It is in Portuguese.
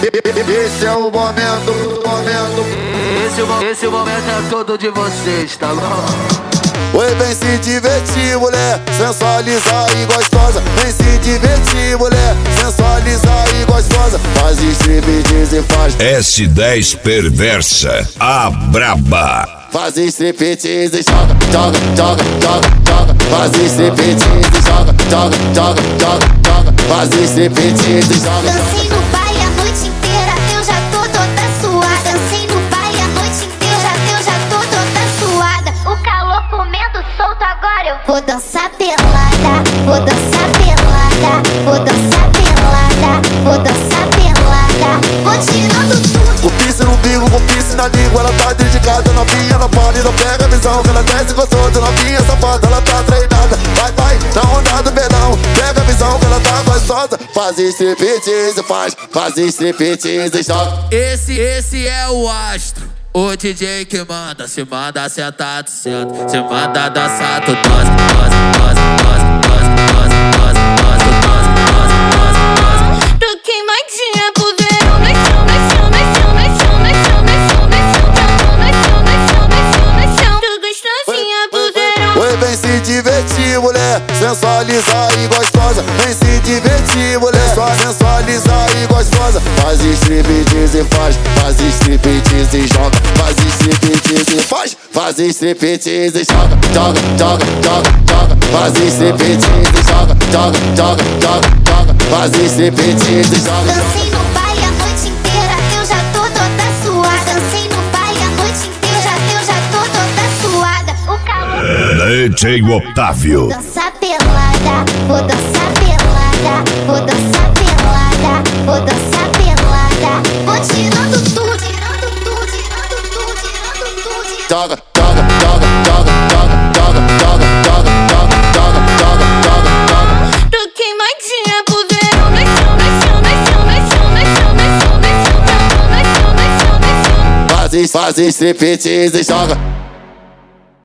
Esse é o momento. Esse momento é todo de vocês, tá bom? Oi, vem se divertir, mulher, sensualizar e gostosa. Vem se divertir, mulher, sensualizar e gostosa. Faz striptease e faz S10 perversa, a braba. Faz striptease e joga, joga, joga, joga, joga. Faz striptease e joga, joga, joga, joga, joga. Faz striptease e joga. Dancei no baile a noite inteira, eu já tô toda suada. Dancei no baile a noite inteira, eu já tô toda suada. O calor comendo solto, agora eu vou dançar pelada. Vou dançar pelada, vou dançar pelada, vou dançar pelada. Vou tirando tudo. Com piercing no bico, com piercing na língua. Ela tá dedicada, novinha, não pode, não pega a visão. Que ela desce gostosa, novinha, safada, ela tá treinada. Vai, vai, na onda do verão. Pega a visão que ela tá gostosa. Faz striptease, faz striptease, joga. Esse é o astro, o DJ que manda. Se manda sentar, tu senta. Se manda dançar, tu dança, dança, dança, dança, dança, dança, dança, dança, dança, dança, dança. Tô queimadinha pro verão. Vai chão, vai chão, vai chão, vai chão, vai chão, vai chão, vai chão, vai chão, vai chão, vai chão, vai chão. Tô gostosinha pro verão. Oi, vem se divertir, mulher, sensualizar e gostosa. Vem se divertir, mulher, só sensualizar e gostosa. Faz striptease e faz striptease e joga. Faz striptease e faz striptease e joga, joga, joga, joga, joga. Faz striptease e joga, joga, joga, joga, joga. Faz striptease e joga. Dancei no baile a noite inteira, eu já tô toda suada. Dancei no baile a noite inteira, eu já tô toda suada. O calor. DJ Otávio. Vou dançar pelada, vou dançar pelada, vou dançar pelada, vou dançar pelada. Vou tirando tudo, tirando tudo, tirando tudo, tirando tudo. Joga, joga, joga, joga, joga, joga, joga, joga, joga, joga, joga, joga, joga. Tô queimadinha pro verão. Vai chão, vai chão, vai chão, vai chão, vai chão, vai chão, vai chão, vai chão, vai chão, vai chão. Faz striptease e joga.